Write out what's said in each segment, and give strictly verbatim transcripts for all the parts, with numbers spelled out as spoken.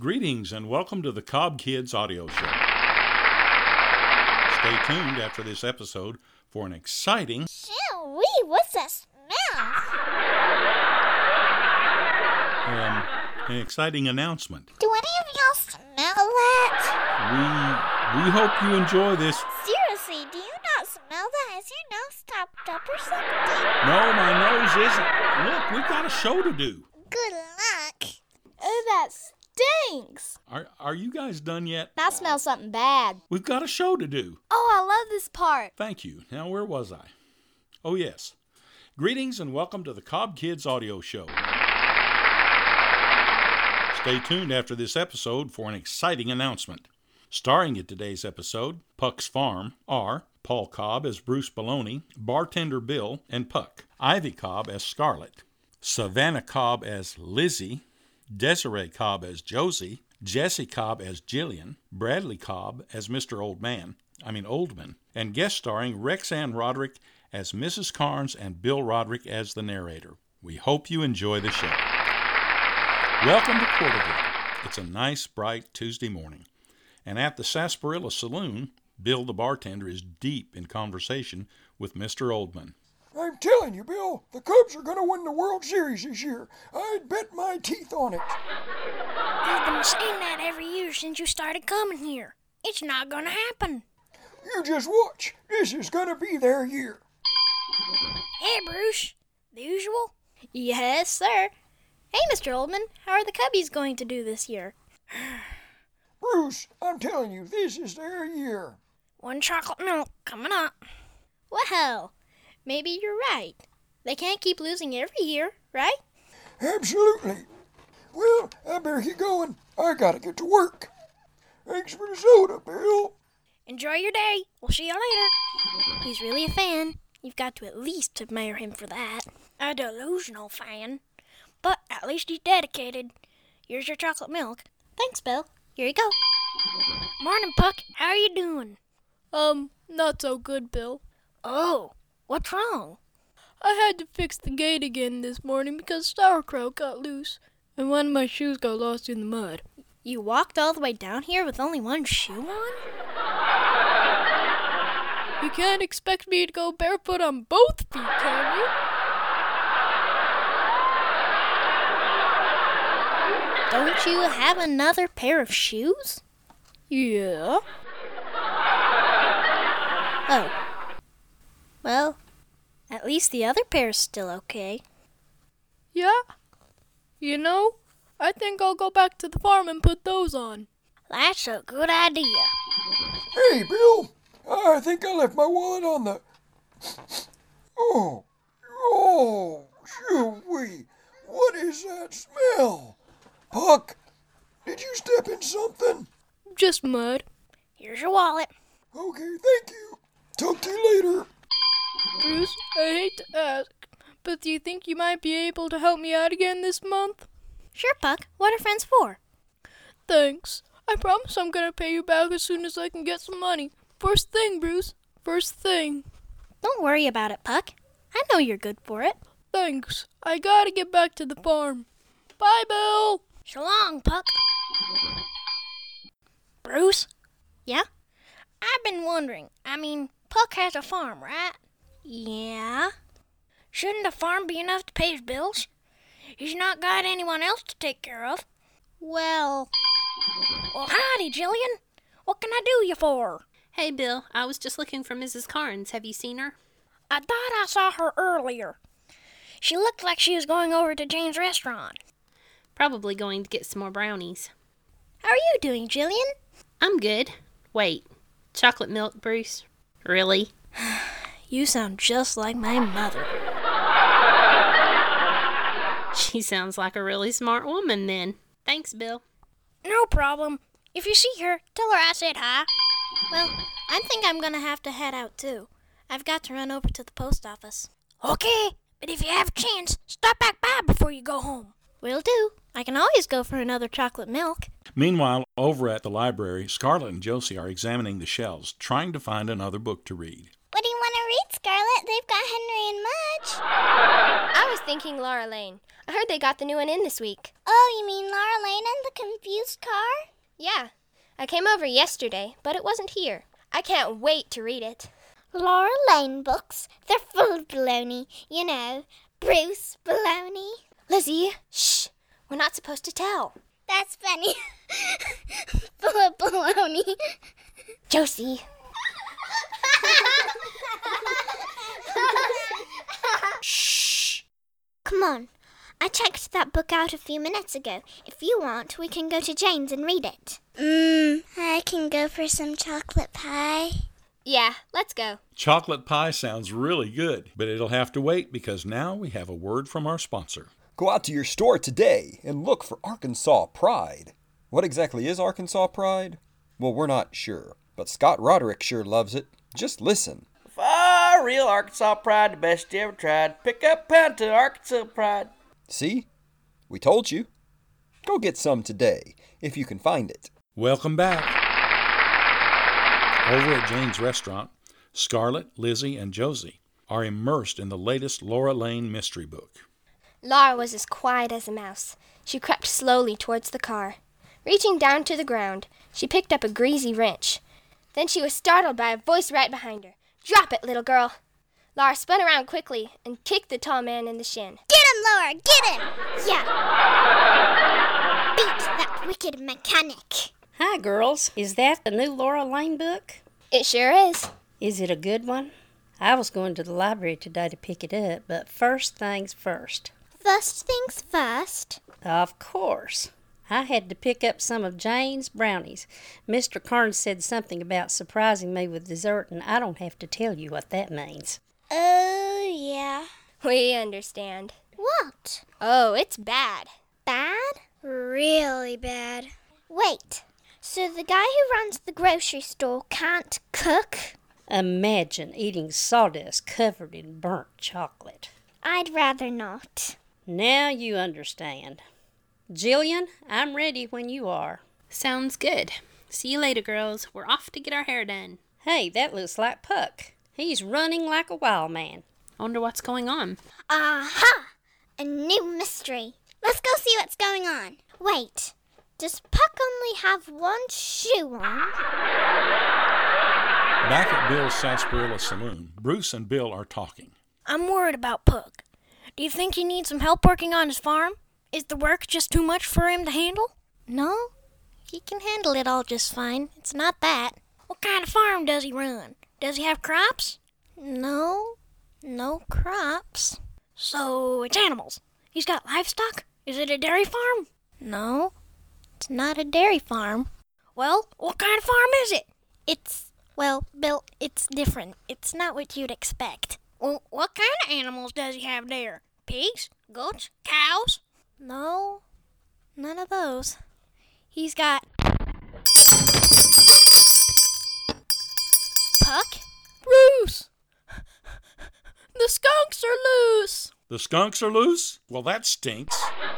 Greetings and welcome to the Cobb Kids audio show. Stay tuned after this episode for an exciting... Shoo-wee, what's that smell? Um, an exciting announcement. Do any of y'all smell that? We, we hope you enjoy this... Seriously, do you not smell that? Is your nose stopped up or something? No, my nose isn't. Look, we've got a show to do. Good luck. Oh, that stinks. Are, are you guys done yet? That smells something bad. We've got a show to do. Oh, I love this part. Thank you. Now, where was I? Oh, yes. Greetings and welcome to the Cobb Kids audio show. Stay tuned after this episode for an exciting announcement. Starring in today's episode, Puck's Farm are Paul Cobb as Bruce Baloney, Bartender Bill, and Puck. Ivy Cobb as Scarlett. Savannah Cobb as Lizzie. Desiree Cobb as Josie. Jesse Cobb as Jillian. Bradley Cobb as Mister Old Man. I mean Oldman. And guest starring Rexanne Roderick as Missus Carnes and Bill Roderick as the narrator. We hope you enjoy the show. Welcome to Quarterville. It's a nice, bright Tuesday morning. And at the Sarsaparilla Saloon, Bill the bartender is deep in conversation with Mister Oldman. I'm telling you, Bill, the Cubs are going to win the World Series this year. I'd bet my teeth on it. You've been saying that every year since you started coming here. It's not going to happen. You just watch. This is going to be their year. Hey, Bruce. The usual? Yes, sir. Hey, Mister Oldman, how are the Cubbies going to do this year? Bruce, I'm telling you, this is their year. One chocolate milk coming up. Well, maybe you're right. They can't keep losing every year, right? Absolutely. Well, I better get going. I gotta get to work. Thanks for the soda, Bill. Enjoy your day. We'll see you later. He's really a fan. You've got to at least admire him for that. A delusional fan. But at least he's dedicated. Here's your chocolate milk. Thanks, Bill. Here you go. Morning, Puck. How are you doing? Um, not so good, Bill. Oh, what's wrong? I had to fix the gate again this morning because sauerkraut got loose, and one of my shoes got lost in the mud. You walked all the way down here with only one shoe on? You can't expect me to go barefoot on both feet, can you? Don't you have another pair of shoes? Yeah. Oh. Well, at least the other pair's still okay. Yeah? You know, I think I'll go back to the farm and put those on. That's a good idea. Hey, Bill, I think I left my wallet on the... Oh, oh, shoo-wee, what is that smell? Puck, did you step in something? Just mud. Here's your wallet. Okay, thank you. Talk to you later. Bruce, I hate to ask, but do you think you might be able to help me out again this month? Sure, Puck. What are friends for? Thanks. I promise I'm gonna pay you back as soon as I can get some money. First thing, Bruce. First thing. Don't worry about it, Puck. I know you're good for it. Thanks. I gotta get back to the farm. Bye, Bill. So long, Puck. Bruce? Yeah? I've been wondering. I mean, Puck has a farm, right? Yeah? Shouldn't a farm be enough to pay his bills? He's not got anyone else to take care of. Well... Well, howdy, Jillian. What can I do you for? Hey, Bill. I was just looking for Missus Carnes. Have you seen her? I thought I saw her earlier. She looked like she was going over to Jane's restaurant. Probably going to get some more brownies. How are you doing, Jillian? I'm good. Wait. Chocolate milk, Bruce? Really? You sound just like my mother. She sounds like a really smart woman then. Thanks, Bill. No problem. If you see her, tell her I said hi. Well, I think I'm gonna have to head out too. I've got to run over to the post office. Okay, but if you have a chance, stop back by before you go home. Will do. I can always go for another chocolate milk. Meanwhile, over at the library, Scarlett and Josie are examining the shelves, trying to find another book to read. What do you want to read, Scarlett, they've got Henry and Mudge. I was thinking Laura Lane. I heard they got the new one in this week. Oh, you mean Laura Lane and the Confused Car? Yeah. I came over yesterday, but it wasn't here. I can't wait to read it. Laura Lane books, they're full of baloney. You know, Bruce Baloney. Lizzie, shh. We're not supposed to tell. That's funny. Full of baloney. Josie. Shh. Come on. I checked that book out a few minutes ago. If you want, we can go to Jane's and read it. Mmm, I can go for some chocolate pie. Yeah, let's go. Chocolate pie sounds really good, but it'll have to wait because now we have a word from our sponsor. Go out to your store today and look for Arkansas Pride. What exactly is Arkansas Pride? Well, we're not sure, but Scott Roderick sure loves it. Just listen. For real Arkansas Pride, the best you ever tried. Pick up pound to Arkansas Pride. See? We told you. Go get some today, if you can find it. Welcome back. Over at Jane's restaurant, Scarlett, Lizzie, and Josie are immersed in the latest Laura Lane mystery book. Laura was as quiet as a mouse. She crept slowly towards the car. Reaching down to the ground, she picked up a greasy wrench. Then she was startled by a voice right behind her. "Drop it, little girl." Laura spun around quickly and kicked the tall man in the shin. Get him, Laura, get him! Yeah. Beat that wicked mechanic. Hi, girls. Is that the new Laura Lane book? It sure is. Is it a good one? I was going to the library today to pick it up, but first things first. First things first. Of course. I had to pick up some of Jane's brownies. Mister Carnes said something about surprising me with dessert, and I don't have to tell you what that means. Oh, yeah. We understand. What? Oh, it's bad. Bad? Really bad. Wait, so the guy who runs the grocery store can't cook? Imagine eating sawdust covered in burnt chocolate. I'd rather not. Now you understand. Jillian, I'm ready when you are. Sounds good. See you later, girls. We're off to get our hair done. Hey, that looks like Puck. He's running like a wild man. I wonder what's going on. Aha! A new mystery. Let's go see what's going on. Wait, does Puck only have one shoe on? Back at Bill's Sarsaparilla Saloon, Bruce and Bill are talking. I'm worried about Puck. Do you think he needs some help working on his farm? Is the work just too much for him to handle? No, he can handle it all just fine. It's not that. What kind of farm does he run? Does he have crops? No, no crops. So it's animals. He's got livestock? Is it a dairy farm? No, it's not a dairy farm. Well, what kind of farm is it? It's, well, Bill, it's different. It's not what you'd expect. Well, what kind of animals does he have there? Pigs? Goats? Cows? No, none of those. He's got Puck? Bruce! The skunks are loose! The skunks are loose? Well, that stinks.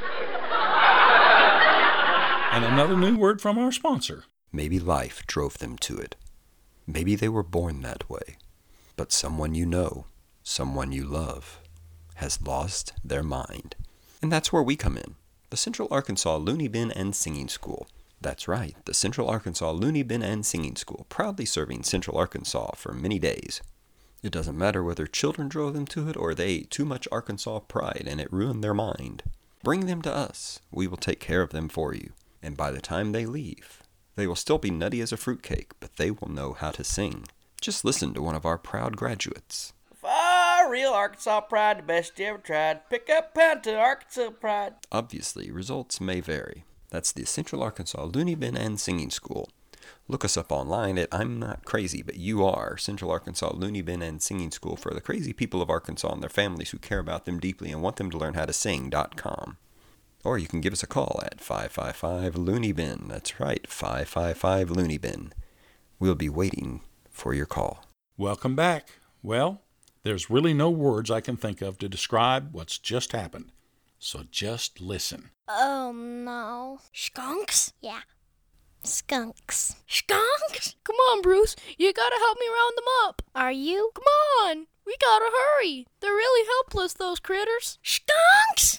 And another new word from our sponsor. Maybe life drove them to it. Maybe they were born that way. But someone you know, someone you love, has lost their mind. And that's where we come in. The Central Arkansas Looney Bin and Singing School. That's right, the Central Arkansas Looney Bin and Singing School, proudly serving Central Arkansas for many days. It doesn't matter whether children drove them to it or they ate too much Arkansas pride and it ruined their mind. Bring them to us. We will take care of them for you. And by the time they leave, they will still be nutty as a fruitcake, but they will know how to sing. Just listen to one of our proud graduates. For real Arkansas Pride, the best you ever tried. Pick up pound to Arkansas Pride. Obviously, results may vary. That's the Central Arkansas Looney Bin and Singing School. Look us up online at I'm Not Crazy, But You Are, Central Arkansas Looney Bin and Singing School for the crazy people of Arkansas and their families who care about them deeply and want them to learn how to sing dot com. Or you can give us a call at five five five Looney Bin. That's right, five five five Looney Bin. We'll be waiting for your call. Welcome back. Well, there's really no words I can think of to describe what's just happened. So just listen. Oh, no. Skunks? Yeah. Skunks. Skunks? Come on, Bruce. You gotta help me round them up. Are you? Come on. We gotta hurry. They're really helpless, those critters. Skunks!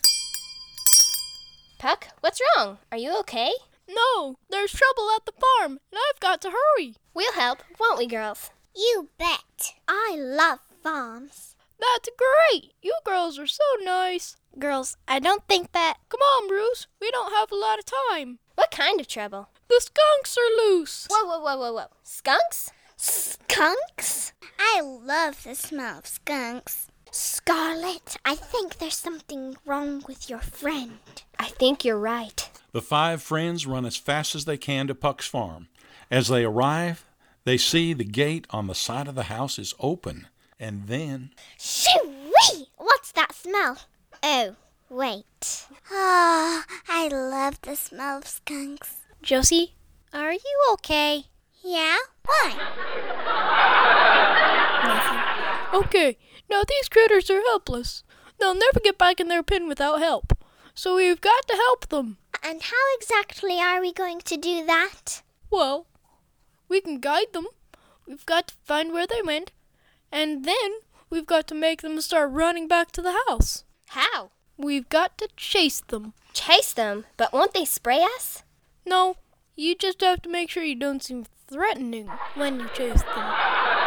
Puck, what's wrong? Are you okay? No, there's trouble at the farm, and I've got to hurry. We'll help, won't we, girls? You bet. I love farms. That's great. You girls are so nice. Girls, I don't think that... Come on, Bruce. We don't have a lot of time. What kind of trouble? The skunks are loose. Whoa, whoa, whoa, whoa, whoa. Skunks? Skunks? I love the smell of skunks. Scarlet, I think there's something wrong with your friend. I think you're right. The five friends run as fast as they can to Puck's farm. As they arrive, they see the gate on the side of the house is open. And then... Shoo-wee! What's that smell? Oh, wait. Ah, oh, I love the smell of skunks. Josie, are you okay? Yeah? Why? Nothing. Okay, now these critters are helpless. They'll never get back in their pen without help. So we've got to help them. And how exactly are we going to do that? Well, we can guide them. We've got to find where they went. And then we've got to make them start running back to the house. How? We've got to chase them. Chase them? But won't they spray us? No, you just have to make sure you don't seem threatening when you chase them.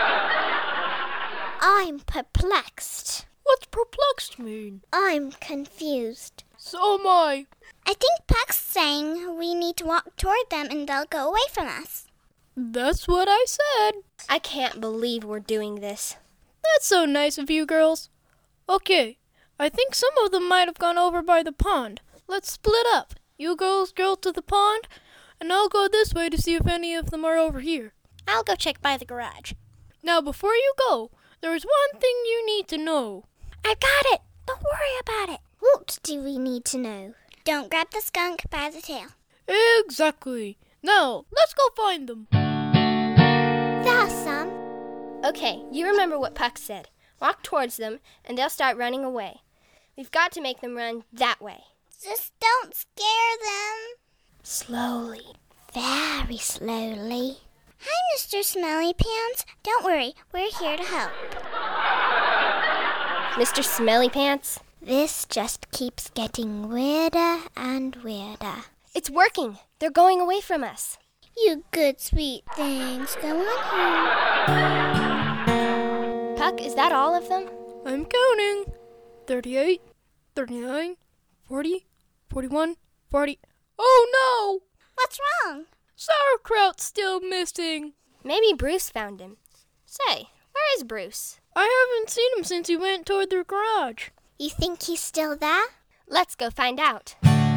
I'm perplexed. What's perplexed mean? I'm confused. So am I. I think Puck's saying we need to walk toward them and they'll go away from us. That's what I said. I can't believe we're doing this. That's so nice of you girls. Okay, I think some of them might have gone over by the pond. Let's split up. You girls go to the pond, and I'll go this way to see if any of them are over here. I'll go check by the garage. Now, before you go, there is one thing you need to know. I got it. Don't worry about it. What do we need to know? Don't grab the skunk by the tail. Exactly. Now, let's go find them. There's some. Okay, you remember what Puck said. Walk towards them, and they'll start running away. We've got to make them run that way. Just don't scare them. Slowly. Very slowly. Hi, Mister Smelly Pants. Don't worry, we're here to help. Mister Smelly Pants? This just keeps getting weirder and weirder. It's working. They're going away from us. You good, sweet things. Go on home. Puck, is that all of them? I'm counting. thirty-eight, thirty-nine, forty, forty-one, forty. Oh no! What's wrong? Sauerkraut's still missing. Maybe Bruce found him. Say, where is Bruce? I haven't seen him since he went toward the garage. You think he's still there? Let's go find out.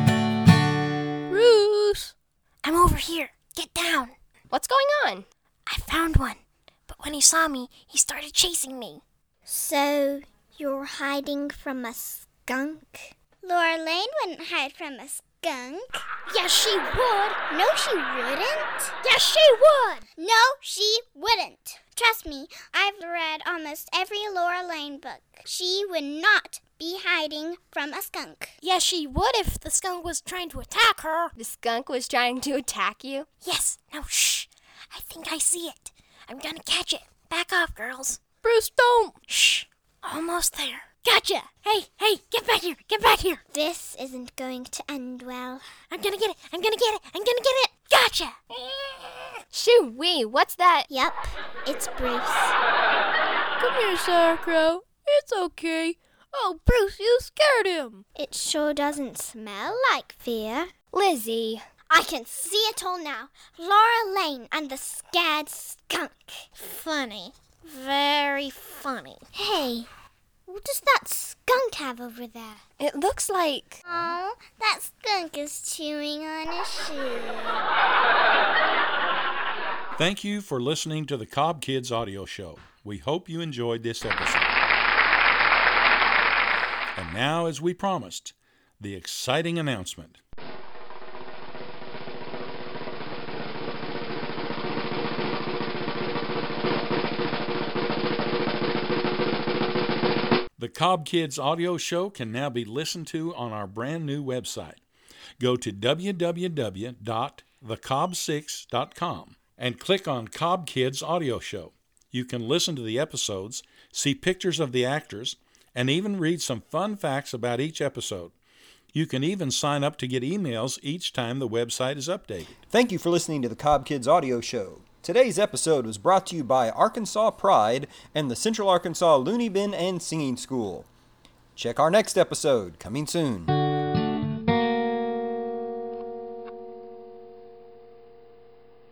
Bruce! I'm over here. Get down. What's going on? I found one. But when he saw me, he started chasing me. So, you're hiding from a skunk? Laura Lane wouldn't hide from a skunk. Yes, she would. No, she wouldn't. Yes, she would. No, she wouldn't. Trust me, I've read almost every Laura Lane book. She would not be hiding from a skunk. Yes, she would if the skunk was trying to attack her. The skunk was trying to attack you? Yes. Now, shh. I think I see it. I'm gonna catch it. Back off, girls. Bruce, don't. Shh. Almost there. Gotcha. Hey, hey, get back here. Get back here. This isn't going to end well. I'm gonna get it. I'm gonna get it. I'm gonna get it. Gotcha. Shoo-wee, what's that? Yep, it's Bruce. Come here, Sauerkraut. It's okay. Oh, Bruce, you scared him. It sure doesn't smell like fear. Lizzie. I can see it all now. Laura Lane and the scared skunk. Funny. Very funny. Hey, what does that skunk have over there? It looks like... Oh, that skunk is chewing on a shoe. Thank you for listening to the Cobb Kids audio show. We hope you enjoyed this episode. And now, as we promised, the exciting announcement. The Cobb Kids audio show can now be listened to on our brand new website. Go to w w w dot the cobb six dot com and click on Cobb Kids audio show. You can listen to the episodes, see pictures of the actors, and even read some fun facts about each episode. You can even sign up to get emails each time the website is updated. Thank you for listening to the Cobb Kids Audio Show. Today's episode was brought to you by Arkansas Pride and the Central Arkansas Looney Bin and Singing School. Check our next episode, coming soon.